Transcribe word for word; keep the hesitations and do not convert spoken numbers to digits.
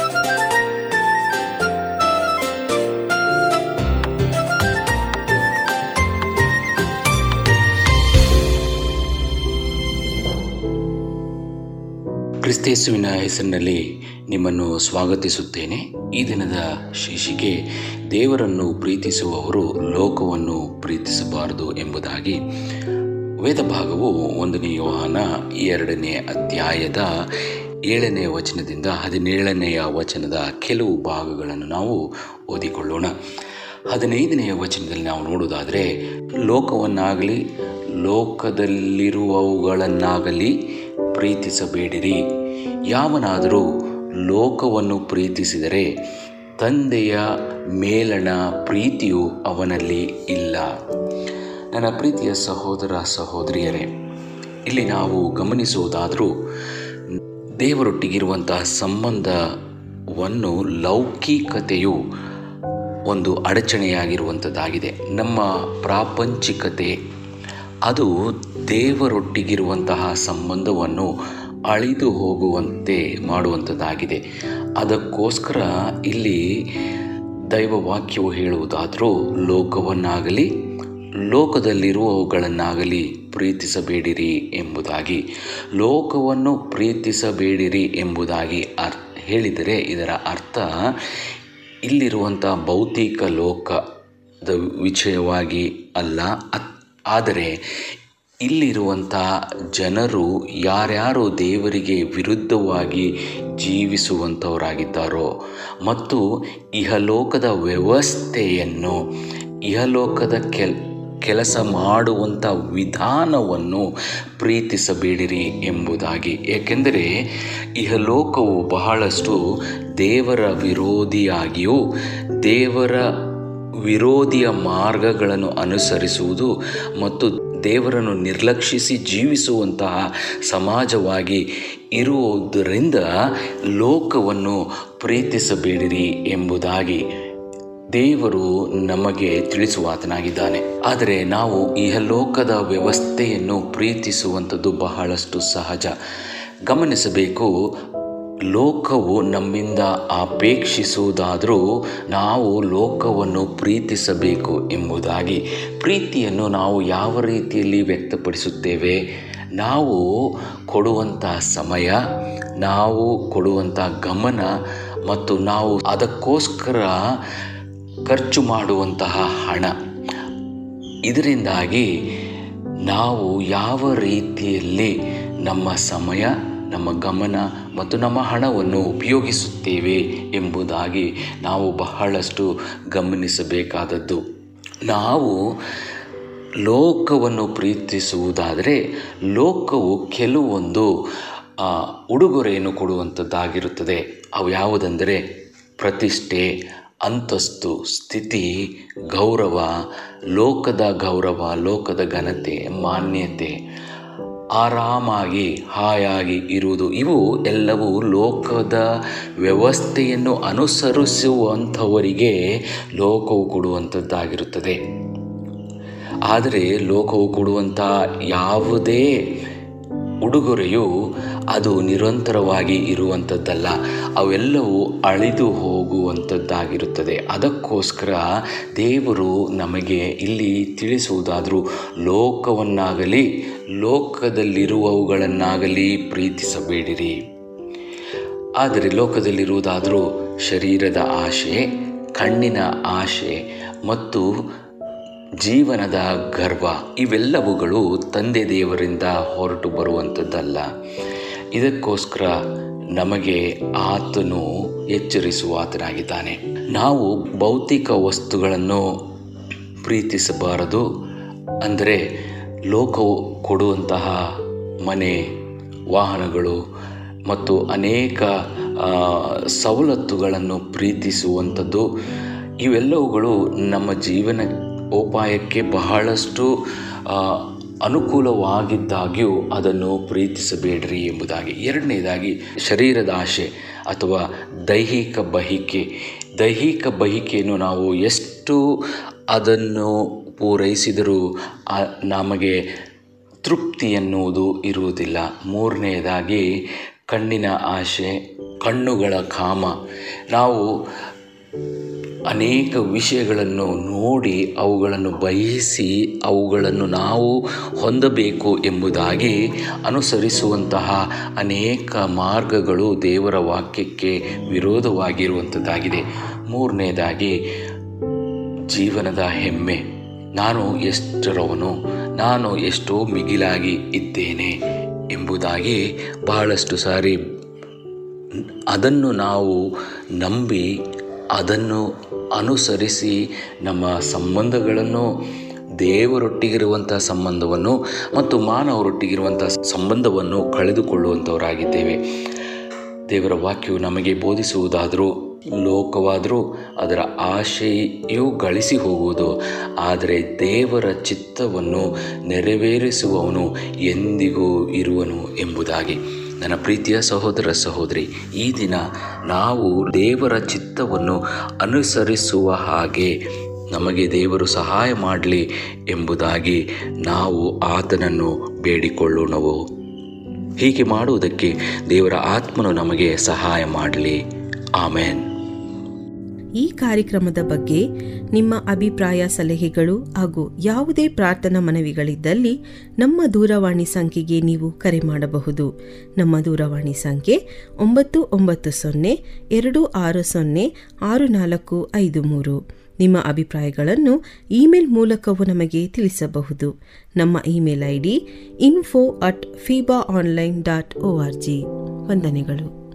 ಕ್ರಿಸ್ತೇಸುವಿನ ಹೆಸರಿನಲ್ಲಿ ನಿಮ್ಮನ್ನು ಸ್ವಾಗತಿಸುತ್ತೇನೆ. ಈ ದಿನದ ಶೀರ್ಷಿಕೆ ದೇವರನ್ನು ಪ್ರೀತಿಸುವವರು ಲೋಕವನ್ನು ಪ್ರೀತಿಸಬಾರದು ಎಂಬುದಾಗಿ. ವೇದ ಭಾಗವು ಒಂದನೇ ಯೋಹಾನ ಎರಡನೇ ಅಧ್ಯಾಯದ ಏಳನೇ ವಚನದಿಂದ ಹದಿನೇಳನೆಯ ವಚನದ ಕೆಲವು ಭಾಗಗಳನ್ನು ನಾವು ಓದಿಕೊಳ್ಳೋಣ. ಹದಿನೈದನೆಯ ವಚನದಲ್ಲಿ ನಾವು ನೋಡುವುದಾದರೆ, ಲೋಕವನ್ನಾಗಲಿ ಲೋಕದಲ್ಲಿರುವವುಗಳನ್ನಾಗಲಿ ಪ್ರೀತಿಸಬೇಡಿರಿ. ಯಾವನಾದರೂ ಲೋಕವನ್ನು ಪ್ರೀತಿಸಿದರೆ ತಂದೆಯ ಮೇಲಣ ಪ್ರೀತಿಯು ಅವನಲ್ಲಿ ಇಲ್ಲ. ನನ್ನ ಪ್ರೀತಿಯ ಸಹೋದರ ಸಹೋದರಿಯರೇ, ಇಲ್ಲಿ ನಾವು ಗಮನಿಸುವುದಾದರೂ ದೇವರೊಟ್ಟಿಗಿರುವಂತಹ ಸಂಬಂಧವನ್ನು ಲೌಕಿಕತೆಯು ಒಂದು ಅಡಚಣೆಯಾಗಿರುವಂಥದ್ದಾಗಿದೆ. ನಮ್ಮ ಪ್ರಾಪಂಚಿಕತೆ ಅದು ದೇವರೊಟ್ಟಿಗಿರುವಂತಹ ಸಂಬಂಧವನ್ನು ಅಳಿದು ಹೋಗುವಂತೆ ಮಾಡುವಂಥದ್ದಾಗಿದೆ. ಅದಕ್ಕೋಸ್ಕರ ಇಲ್ಲಿ ದೈವವಾಕ್ಯವು ಹೇಳುವುದಾದರೂ, ಲೋಕವನ್ನಾಗಲಿ ಲೋಕದಲ್ಲಿರುವವುಗಳನ್ನಾಗಲಿ ಪ್ರೀತಿಸಬೇಡಿರಿ ಎಂಬುದಾಗಿ. ಲೋಕವನ್ನು ಪ್ರೀತಿಸಬೇಡಿರಿ ಎಂಬುದಾಗಿ ಅರ್ ಹೇಳಿದರೆ ಇದರ ಅರ್ಥ ಇಲ್ಲಿರುವಂಥ ಭೌತಿಕ ಲೋಕದ ವಿಷಯವಾಗಿ ಅಲ್ಲ, ಆದರೆ ಇಲ್ಲಿರುವಂಥ ಜನರು ಯಾರ್ಯಾರು ದೇವರಿಗೆ ವಿರುದ್ಧವಾಗಿ ಜೀವಿಸುವಂಥವರಾಗಿದ್ದಾರೋ ಮತ್ತು ಇಹಲೋಕದ ವ್ಯವಸ್ಥೆಯನ್ನು, ಇಹಲೋಕದ ಕೆಲ್ ಕೆಲಸ ಮಾಡುವಂಥ ವಿಧಾನವನ್ನು ಪ್ರೀತಿಸಬೇಡಿರಿ ಎಂಬುದಾಗಿ. ಏಕೆಂದರೆ ಇಹಲೋಕವು ಬಹಳಷ್ಟು ದೇವರ ವಿರೋಧಿಯಾಗಿಯೂ ದೇವರ ವಿರೋಧಿಯ ಮಾರ್ಗಗಳನ್ನು ಅನುಸರಿಸುವುದು ಮತ್ತು ದೇವರನ್ನು ನಿರ್ಲಕ್ಷಿಸಿ ಜೀವಿಸುವಂತಹ ಸಮಾಜವಾಗಿ ಇರುವುದರಿಂದ ಲೋಕವನ್ನು ಪ್ರೀತಿಸಬೇಡಿರಿ ಎಂಬುದಾಗಿ ದೇವರು ನಮಗೆ ತಿಳಿಸುವಾತನಾಗಿದ್ದಾನೆ. ಆದರೆ ನಾವು ಇಹಲೋಕದ ವ್ಯವಸ್ಥೆಯನ್ನು ಪ್ರೀತಿಸುವಂಥದ್ದು ಬಹಳಷ್ಟು ಸಹಜ. ಗಮನಿಸಬೇಕು, ಲೋಕವು ನಮ್ಮಿಂದ ಅಪೇಕ್ಷಿಸುವುದಾದರೂ ನಾವು ಲೋಕವನ್ನು ಪ್ರೀತಿಸಬೇಕು ಎಂಬುದಾಗಿ. ಪ್ರೀತಿಯನ್ನು ನಾವು ಯಾವ ರೀತಿಯಲ್ಲಿ ವ್ಯಕ್ತಪಡಿಸುತ್ತೇವೆ? ನಾವು ಕೊಡುವಂಥ ಸಮಯ, ನಾವು ಕೊಡುವಂಥ ಗಮನ ಮತ್ತು ನಾವು ಅದಕ್ಕೋಸ್ಕರ ಖರ್ಚು ಮಾಡುವಂತಹ ಹಣ, ಇದರಿಂದಾಗಿ ನಾವು ಯಾವ ರೀತಿಯಲ್ಲಿ ನಮ್ಮ ಸಮಯ, ನಮ್ಮ ಗಮನ ಮತ್ತು ನಮ್ಮ ಹಣವನ್ನು ಉಪಯೋಗಿಸುತ್ತೇವೆ ಎಂಬುದಾಗಿ ನಾವು ಬಹಳಷ್ಟು ಗಮನಿಸಬೇಕಾದದ್ದು. ನಾವು ಲೋಕವನ್ನು ಪ್ರೀತಿಸುವುದಾದರೆ ಲೋಕವು ಕೆಲವೊಂದು ಉಡುಗೊರೆಯನ್ನು ಕೊಡುವಂಥದ್ದಾಗಿರುತ್ತದೆ. ಅವು ಯಾವುದೆಂದರೆ ಪ್ರತಿಷ್ಠೆ, ಅಂತಸ್ತು, ಸ್ಥಿತಿ, ಗೌರವ, ಲೋಕದ ಗೌರವ, ಲೋಕದ ಘನತೆ, ಮಾನ್ಯತೆ, ಆರಾಮಾಗಿ ಹಾಯಾಗಿ ಇರುವುದು. ಇವು ಎಲ್ಲವೂ ಲೋಕದ ವ್ಯವಸ್ಥೆಯನ್ನು ಅನುಸರಿಸುವಂಥವರಿಗೆ ಲೋಕವು ಕೊಡುವಂಥದ್ದಾಗಿರುತ್ತದೆ. ಆದರೆ ಲೋಕವು ಕೊಡುವಂಥ ಯಾವುದೇ ಉಡುಗೊರೆಯು ಅದು ನಿರಂತರವಾಗಿ ಇರುವಂಥದ್ದಲ್ಲ, ಅವೆಲ್ಲವೂ ಅಳಿದು ಹೋಗುವಂಥದ್ದಾಗಿರುತ್ತದೆ. ಅದಕ್ಕೋಸ್ಕರ ದೇವರು ನಮಗೆ ಇಲ್ಲಿ ತಿಳಿಸುವುದಾದರೂ, ಲೋಕವನ್ನಾಗಲಿ ಲೋಕದಲ್ಲಿರುವವುಗಳನ್ನಾಗಲಿ ಪ್ರೀತಿಸಬೇಡಿರಿ. ಆದರೆ ಲೋಕದಲ್ಲಿರುವುದಾದರೂ ಶರೀರದ ಆಶೆ, ಕಣ್ಣಿನ ಆಶೆ ಮತ್ತು ಜೀವನದ ಗರ್ವ, ಇವೆಲ್ಲವುಗಳು ತಂದೆ ದೇವರಿಂದ ಹೊರಟು ಬರುವಂಥದ್ದಲ್ಲ. ಇದಕ್ಕೋಸ್ಕರ ನಮಗೆ ಆತನು ಎಚ್ಚರಿಸುವಾತನಾಗಿದ್ದಾನೆ. ನಾವು ಭೌತಿಕ ವಸ್ತುಗಳನ್ನು ಪ್ರೀತಿಸಬಾರದು. ಅಂದರೆ ಲೋಕವು ಕೊಡುವಂತಹ ಮನೆ, ವಾಹನಗಳು ಮತ್ತು ಅನೇಕ ಸವಲತ್ತುಗಳನ್ನು ಪ್ರೀತಿಸುವಂಥದ್ದು, ಇವೆಲ್ಲವುಗಳು ನಮ್ಮ ಜೀವನ ಉಪಾಯಕ್ಕೆ ಬಹಳಷ್ಟು ಅನುಕೂಲವಾಗಿದ್ದಾಗ್ಯೂ ಅದನ್ನು ಪ್ರೀತಿಸಬೇಡ್ರಿ ಎಂಬುದಾಗಿ. ಎರಡನೇದಾಗಿ ಶರೀರದ ಆಶೆ ಅಥವಾ ದೈಹಿಕ ಬಯಕೆ. ದೈಹಿಕ ಬಯಕೆಯನ್ನು ನಾವು ಎಷ್ಟು ಅದನ್ನು ಪೂರೈಸಿದರೂ ನಮಗೆ ತೃಪ್ತಿ ಎನ್ನುವುದು ಇರುವುದಿಲ್ಲ. ಮೂರನೆಯದಾಗಿ ಕಣ್ಣಿನ ಆಶೆ ಕಣ್ಣುಗಳ ಕಾಮ. ನಾವು ಅನೇಕ ವಿಷಯಗಳನ್ನು ನೋಡಿ ಅವುಗಳನ್ನು ಬಯಸಿ ಅವುಗಳನ್ನು ನಾವು ಹೊಂದಬೇಕು ಎಂಬುದಾಗಿ ಅನುಸರಿಸುವಂತಹ ಅನೇಕ ಮಾರ್ಗಗಳು ದೇವರ ವಾಕ್ಯಕ್ಕೆ ವಿರೋಧವಾಗಿರುವಂಥದ್ದಾಗಿದೆ. ಮೂರನೇದಾಗಿ ಜೀವನದ ಹೆಮ್ಮೆ. ನಾನು ಎಷ್ಟರವನು, ನಾನು ಎಷ್ಟೋ ಮಿಗಿಲಾಗಿ ಇದ್ದೇನೆ ಎಂಬುದಾಗಿ ಬಹಳಷ್ಟು ಸಾರಿ ಅದನ್ನು ನಾವು ನಂಬಿ ಅದನ್ನು ಅನುಸರಿಸಿ ನಮ್ಮ ಸಂಬಂಧಗಳನ್ನು, ದೇವರೊಟ್ಟಿಗಿರುವಂಥ ಸಂಬಂಧವನ್ನು ಮತ್ತು ಮಾನವರೊಟ್ಟಿಗಿರುವಂಥ ಸಂಬಂಧವನ್ನು ಕಳೆದುಕೊಳ್ಳುವಂಥವರಾಗಿದ್ದೇವೆ. ದೇವರ ವಾಕ್ಯವು ನಮಗೆ ಬೋಧಿಸುವುದಾದರೂ ಲೋಕವಾದರೂ ಅದರ ಆಶೆಯು ಗಳಿಸಿ ಹೋಗುವುದು, ಆದರೆ ದೇವರ ಚಿತ್ತವನ್ನು ನೆರವೇರಿಸುವವನು ಎಂದಿಗೂ ಇರುವನು ಎಂಬುದಾಗಿ. ನನ್ನ ಪ್ರೀತಿಯ ಸಹೋದರ ಸಹೋದರಿ, ಈ ದಿನ ನಾವು ದೇವರ ಚಿತ್ತವನ್ನು ಅನುಸರಿಸುವ ಹಾಗೆ ನಮಗೆ ದೇವರು ಸಹಾಯ ಮಾಡಲಿ ಎಂಬುದಾಗಿ ನಾವು ಆತನನ್ನು ಬೇಡಿಕೊಳ್ಳೋಣವು. ಹೀಗೆ ಮಾಡುವುದಕ್ಕೆ ದೇವರ ಆತ್ಮನು ನಮಗೆ ಸಹಾಯ ಮಾಡಲಿ. ಆಮೆನ್. ಈ ಕಾರ್ಯಕ್ರಮದ ಬಗ್ಗೆ ನಿಮ್ಮ ಅಭಿಪ್ರಾಯ, ಸಲಹೆಗಳು ಹಾಗೂ ಯಾವುದೇ ಪ್ರಾರ್ಥನಾ ಮನವಿಗಳಿದ್ದಲ್ಲಿ ನಮ್ಮ ದೂರವಾಣಿ ಸಂಖ್ಯೆಗೆ ನೀವು ಕರೆ ಮಾಡಬಹುದು. ನಮ್ಮ ದೂರವಾಣಿ ಸಂಖ್ಯೆ ಒಂಬತ್ತು ಒಂಬತ್ತು ಸೊನ್ನೆ ಎರಡು ಆರು ಸೊನ್ನೆ ಆರು ನಾಲ್ಕು ಐದು ಮೂರು. ನಿಮ್ಮ ಅಭಿಪ್ರಾಯಗಳನ್ನು ಇಮೇಲ್ ಮೂಲಕವೂ ನಮಗೆ ತಿಳಿಸಬಹುದು. ನಮ್ಮ email I D info at ಫೀಬಾ online dot O R G. ವಂದನೆಗಳು.